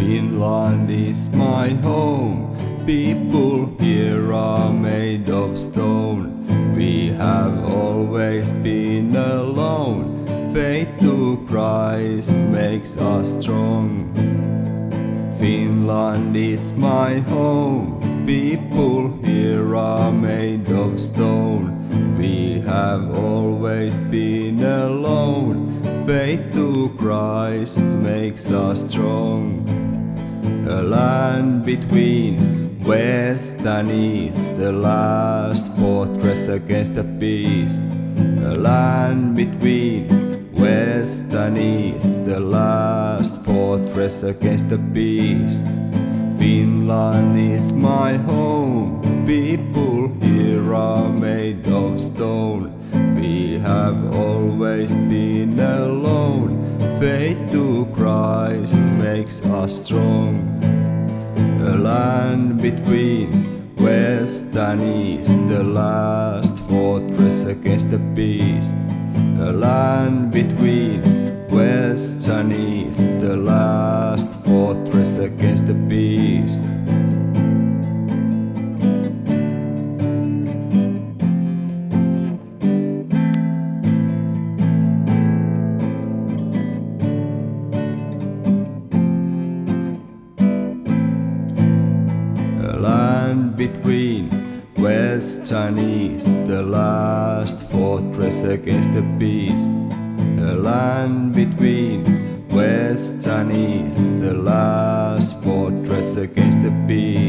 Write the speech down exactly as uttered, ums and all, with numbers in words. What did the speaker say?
Finland is my home. People here are made of stone. We have always been alone. Faith to Christ makes us strong. Finland is my home. People here are made of stone. We have always been alone. Faith to Christ makes us strong. A land between West and East, the last fortress against the beast. A land between West and East, the last fortress against the beast. Finland is my home. People here are made of stone. We have always been alone. Faith to Christ makes us strong. A land between West and East, the last fortress against the beast. A land between West and East, the last fortress against the beast. A land between West and East, the last fortress against the beast. A land between West and East, the last fortress against the beast.